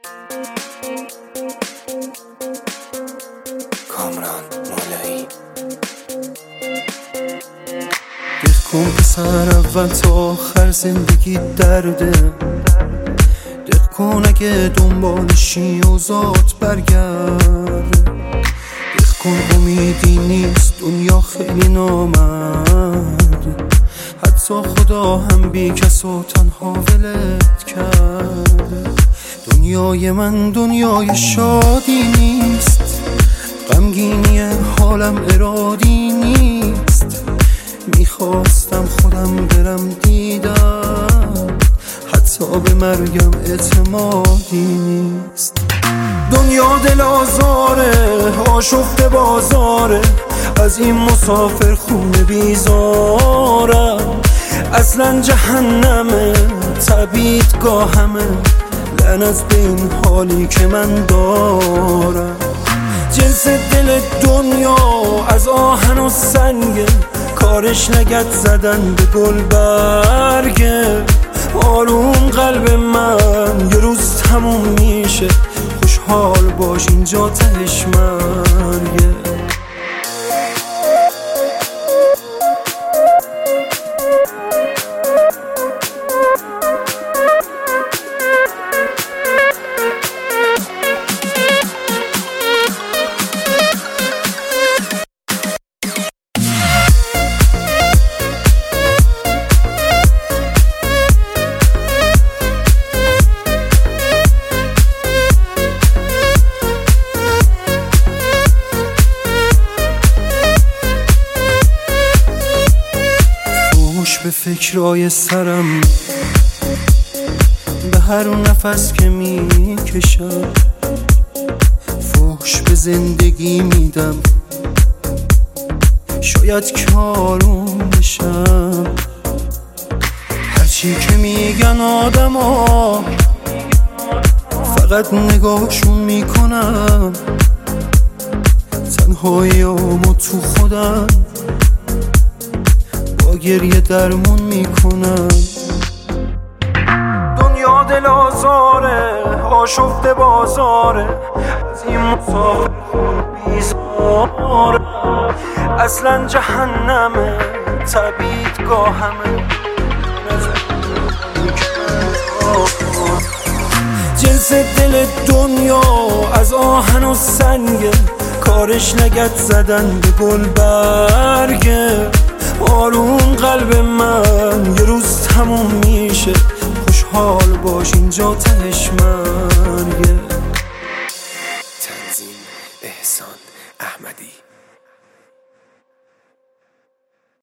کامران مولایی. کن پسر اول تا آخر زندگی درده، دق کن اگه دنبالشی و ذات برگرده. دق کن امیدی نیست، دنیا خیلی نامرد، حتی خدا هم بی کس و تنها ولت کرده. دنیای من دنیای شادی نیست، غمگینی حالم ارادی نیست. میخواستم خودم برم دیدم، حتی به مرگم اعتمادی نیست. دنیا دل آزاره، آشفته بازاره، از این مسافر خونه بیزارم. اصلا جهنمه، تبعیدگاهمه، لعنت به این حالی که من دارم. جنس دل دنیا از آهن و سنگه، کارش نگت زدن به گل برگه. آروم قلب من یه روز تموم میشه، خوشحال باش اینجا تهش مرگه. به فکرای سرم، به هر نفس که میکشم، فحش به زندگی میدم، شاید که آروم بشم. هرچی که میگن آدما، فقط نگاهشون میکنم. تنهاییامو تو خودم با گریه درمون میکنم. دنیا دل آزاره، آشفته بازاره، از این مسافر بیزاره. اصلا جهنمه، تبعیدگاهمه، جنس دل دنیا از آهن و سنگه، کارش نگت زدن به گل برگه. آروم قلب من یه روز تموم میشه، خوشحال باش اینجا تهش مرگه. تنظیم احسان احمدی.